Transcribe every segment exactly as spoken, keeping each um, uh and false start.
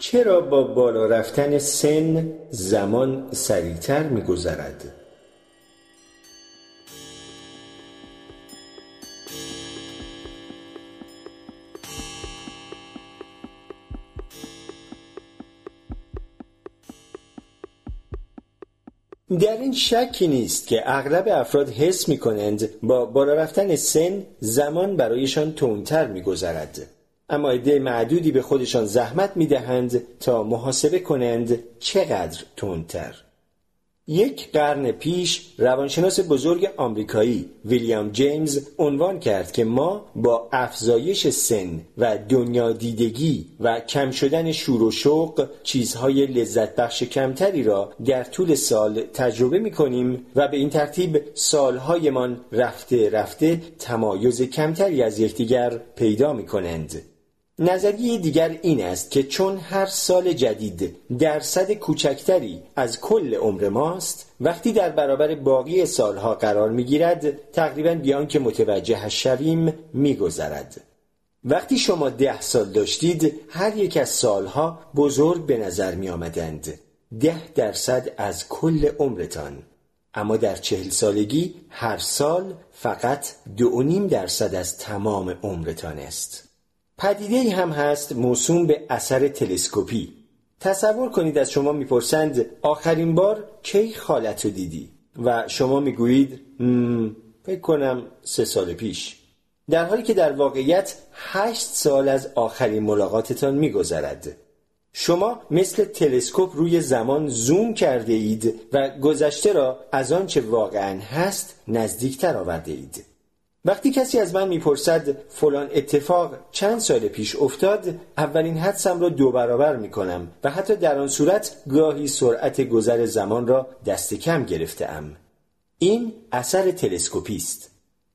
چرا با بالا رفتن سن زمان سریعتر می‌گذرد؟ در این شکی نیست که اغلب افراد حس می‌کنند با بالا رفتن سن زمان برایشان تندتر می‌گذرد. اما عده معدودی به خودشان زحمت می‌دهند تا محاسبه کنند چقدر تندتر. یک قرن پیش روانشناس بزرگ آمریکایی ویلیام جیمز عنوان کرد که ما با افزایش سن و دنیا دیدگی و کم شدن شور و شوق چیزهای لذت بخش کمتری را در طول سال تجربه می‌کنیم و به این ترتیب سالهایمان رفته رفته تمایز کمتری از یکدیگر پیدا می‌کنند. نظریه دیگر این است که چون هر سال جدید درصد کوچکتری از کل عمر ماست، وقتی در برابر باقی سالها قرار می‌گیرد تقریباً بیان که متوجهش شویم می‌گذرد. وقتی شما ده سال داشتید هر یک از سالها بزرگ به نظر می‌آمدند، ده درصد از کل عمرتان. اما در چهل سالگی هر سال فقط دو و نیم درصد از تمام عمرتان است. پدیده‌ای هم هست موسوم به اثر تلسکوپی. تصور کنید از شما میپرسند آخرین بار کی خالتو دیدی؟ و شما میگویید مم، فکر کنم سه سال پیش. در حالی که در واقعیت هشت سال از آخرین ملاقاتتان میگذرد. شما مثل تلسکوپ روی زمان زوم کرده اید و گذشته را از آنچه واقعاً هست نزدیکتر آورده اید. وقتی کسی از من میپرسد فلان اتفاق چند سال پیش افتاد، اولین حدسم را دو برابر میکنم و حتی در آن صورت گاهی سرعت گذر زمان را دست کم گرفته‌ام. این اثر تلسکوپی است.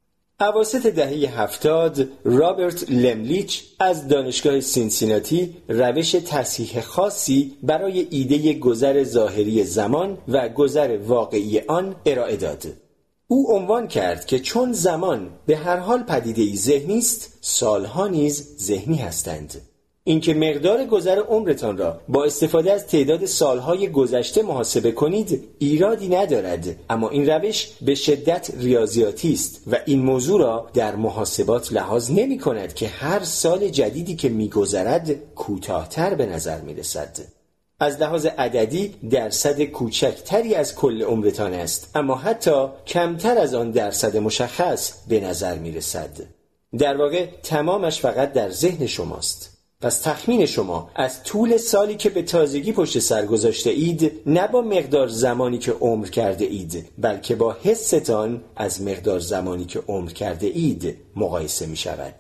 اواسط دهه هفتاد رابرت لملیچ از دانشگاه سینسیناتی روش تصحیح خاصی برای ایده گذر ظاهری زمان و گذر واقعی آن ارائه داد. او عنوان کرد که چون زمان به هر حال پدیده‌ای ذهنی است، سالها نیز ذهنی هستند. اینکه مقدار گذر عمرتان را با استفاده از تعداد سالهای گذشته محاسبه کنید ایرادی ندارد، اما این روش به شدت ریاضیاتی است و این موضوع را در محاسبات لحاظ نمی کند که هر سال جدیدی که می گذرد کوتاه‌تر به نظر می رسد. از لحاظ عددی درصد کوچکتری از کل عمرتان است، اما حتی کمتر از آن درصد مشخص به نظر می رسد. در واقع تمامش فقط در ذهن شماست. پس تخمین شما از طول سالی که به تازگی پشت سر گذاشته اید نه با مقدار زمانی که عمر کرده اید، بلکه با حستان از مقدار زمانی که عمر کرده اید مقایسه می شود.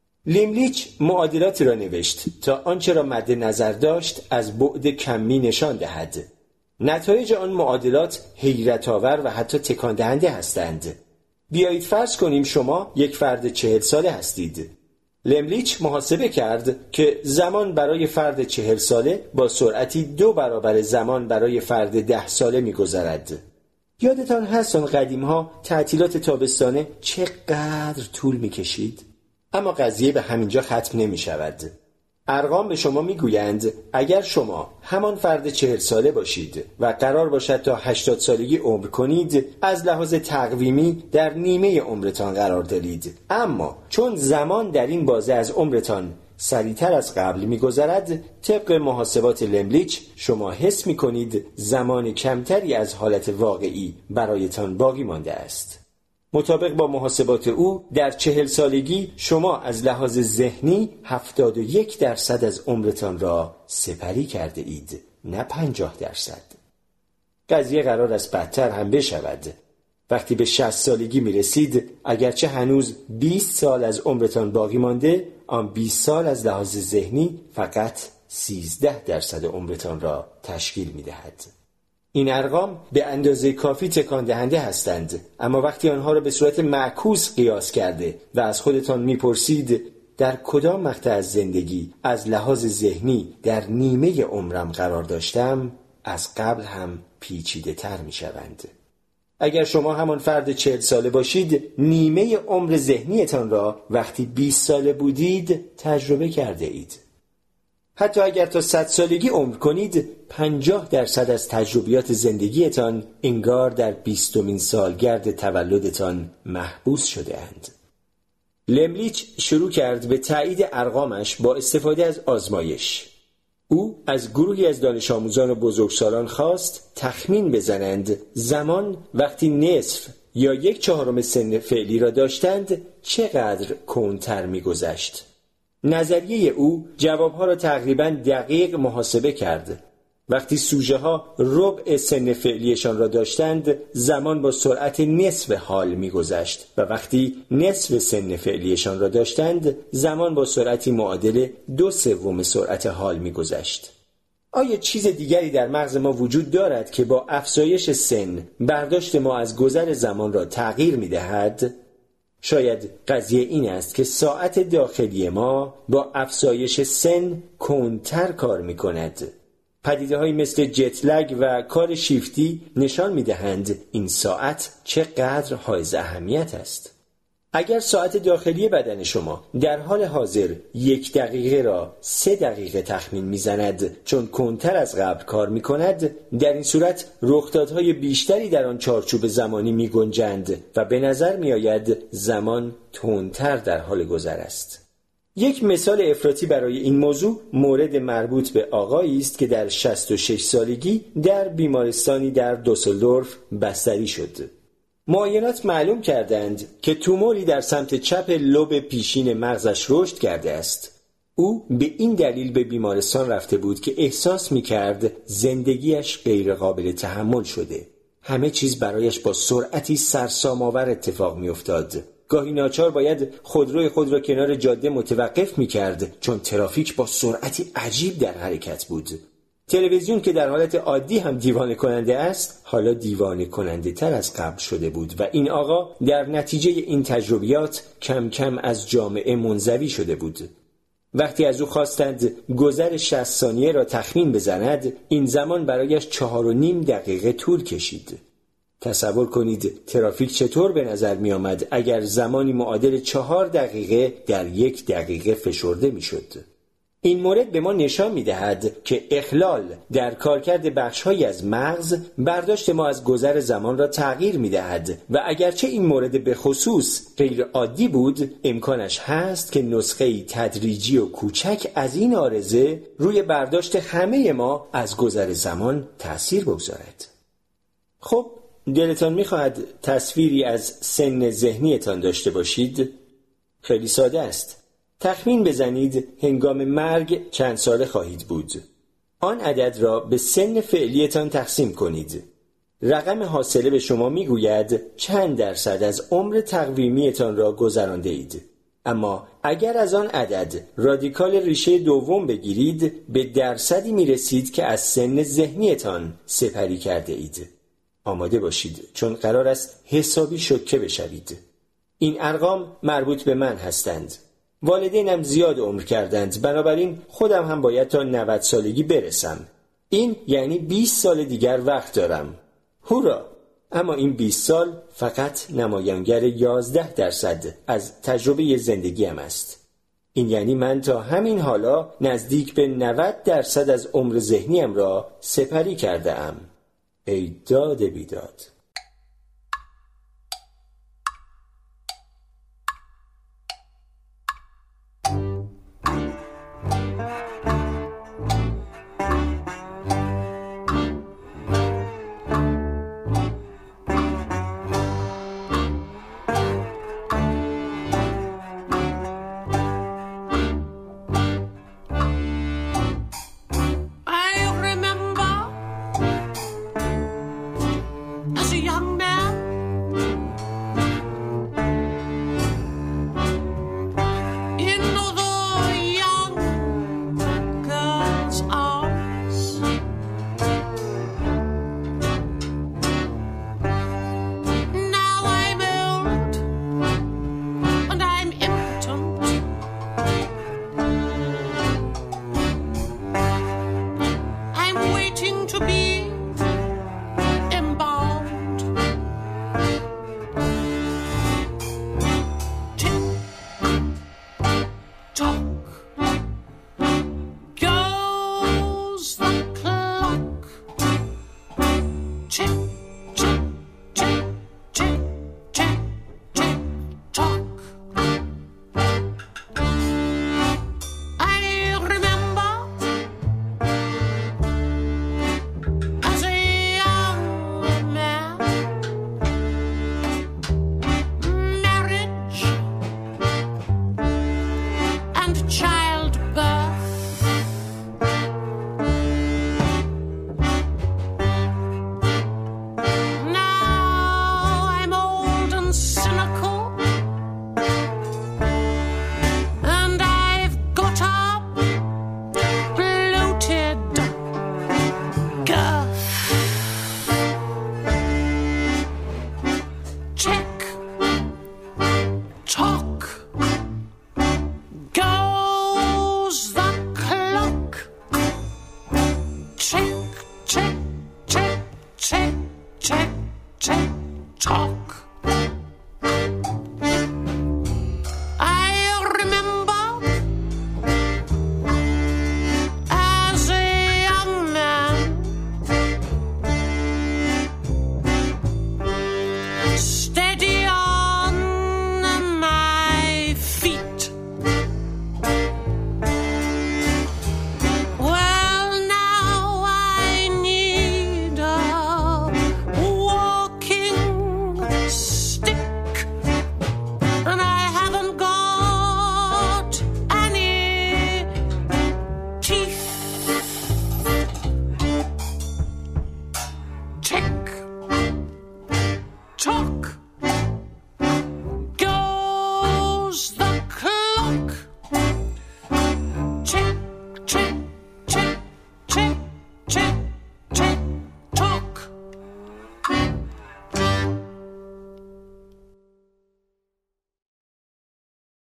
لیملیچ معادلاتی را نوشت تا آنچه را مد نظر داشت از بعد کمی نشان دهد. نتایج آن معادلات حیرت آور و حتی تکان دهنده هستند. بیایید فرض کنیم شما یک فرد چهل ساله هستید. لیملیچ محاسبه کرد که زمان برای فرد چهل ساله با سرعتی دو برابر زمان برای فرد ده ساله می گذرد. یادتان هست آن قدیم ها تعطیلات تابستانه چقدر طول می کشید؟ اما قضیه به همینجا ختم نمی شود. ارقام به شما می گویند اگر شما همان فرد چهل ساله باشید و قرار باشد تا هشتاد سالگی عمر کنید، از لحاظ تقویمی در نیمه عمرتان قرار دارید. اما چون زمان در این بازه از عمرتان سریعتر از قبل می گذرد، طبق محاسبات لملیچ شما حس می کنید زمان کمتری از حالت واقعی برایتان باقی مانده است. مطابق با محاسبات او در چهل سالگی شما از لحاظ ذهنی هفتاد و یک درصد از عمرتان را سپری کرده اید، نه پنجاه درصد. قضیه قرار است بدتر هم بشود. وقتی به شصت سالگی می رسید، اگرچه هنوز بیست سال از عمرتان باقی مانده، آن بیست سال از لحاظ ذهنی فقط سیزده درصد عمرتان را تشکیل می دهد. این ارقام به اندازه کافی تکان دهنده هستند، اما وقتی آنها را به صورت معکوس قیاس کرده و از خودتان میپرسید در کدام مقطع از زندگی از لحاظ ذهنی در نیمه عمرم قرار داشتم، از قبل هم پیچیده تر می شوند. اگر شما همان فرد چهل ساله باشید، نیمه عمر ذهنیتان را وقتی بیست ساله بودید تجربه کرده اید. حتی اگر تا صد سالگی عمر کنید، پنجاه درصد از تجربیات زندگیتان انگار در بیستمین سالگرد تولدتان محبوس شده اند. لملیچ شروع کرد به تایید ارقامش با استفاده از آزمایش. او از گروهی از دانش آموزان و بزرگسالان خواست تخمین بزنند زمان وقتی نصف یا یک چهارم سن فعلی را داشتند چقدر کندتر می‌گذشت. نظریه او جوابها را تقریباً دقیق محاسبه کرد. وقتی سوژه ها ربع سن فعلیشان را داشتند، زمان با سرعت نصف حال می‌گذشت و وقتی نصف سن فعلیشان را داشتند، زمان با سرعتی معادل دو سوم سرعت حال می‌گذشت. آیا چیز دیگری در مغز ما وجود دارد که با افزایش سن برداشت ما از گذر زمان را تغییر می‌دهد؟ شاید قضیه این است که ساعت داخلی ما با افزایش سن کندتر کار می‌کند. پدیده‌هایی مثل جت لگ و کار شیفتی نشان می‌دهند این ساعت چقدر حائز اهمیت است. اگر ساعت داخلی بدن شما در حال حاضر یک دقیقه را سه دقیقه تخمین می‌زند چون کندتر از قبل کار می‌کند، در این صورت رخدادهای بیشتری در آن چارچوب زمانی می‌گنجند و به نظر می‌آید زمان تندتر در حال گذر است. یک مثال افراطی برای این موضوع مورد مربوط به آقایی است که در شصت و شش سالگی در بیمارستانی در دوسلدورف بستری شد. معاینات معلوم کردند که توموری در سمت چپ لوب پیشین مغزش رشد کرده است. او به این دلیل به بیمارستان رفته بود که احساس می‌کرد زندگیش غیر قابل تحمل شده. همه چیز برایش با سرعتی سرسام‌آور اتفاق می‌افتاد. گاهی ناچار باید خودروی خود را کنار جاده متوقف می‌کرد چون ترافیک با سرعتی عجیب در حرکت بود. تلویزیون که در حالت عادی هم دیوانه کننده است، حالا دیوانه کننده تر از قبل شده بود و این آقا در نتیجه این تجربیات کم کم از جامعه منزوی شده بود. وقتی از او خواستند گذر شصت ثانیه را تخمین بزند، این زمان برایش چهار و نیم دقیقه طول کشید. تصور کنید ترافیک چطور به نظر می آمد اگر زمانی معادل چهار دقیقه در یک دقیقه فشرده می شد. این مورد به ما نشان می دهد که اخلال در کارکرد بخش‌هایی از مغز برداشت ما از گذر زمان را تغییر می دهد و اگرچه این مورد به خصوص غیر عادی بود، امکانش هست که نسخه‌ای تدریجی و کوچک از این عارضه روی برداشت همه ما از گذر زمان تأثیر بگذارد. خب دلتان می‌خواهد تصویری از سن ذهنیتان داشته باشید؟ خیلی ساده است. تخمین بزنید هنگام مرگ چند ساله خواهید بود. آن عدد را به سن فعلیتان تقسیم کنید. رقم حاصله به شما میگوید چند درصد از عمر تقویمیتان را گذرانده اید. اما اگر از آن عدد رادیکال ریشه دوم بگیرید، به درصدی میرسید که از سن ذهنیتان سپری کرده اید. آماده باشید چون قرار است حسابی شوکه بشوید. این ارقام مربوط به من هستند. والدینم زیاد عمر کردند، بنابراین خودم هم باید تا نود سالگی برسم. این یعنی بیست سال دیگر وقت دارم. هورا! اما این بیست سال فقط نمایانگر یازده درصد از تجربه زندگیم است. این یعنی من تا همین حالا نزدیک به نود درصد از عمر ذهنیم را سپری کرده ام. ای داد بیداد! I Check, check, check, check.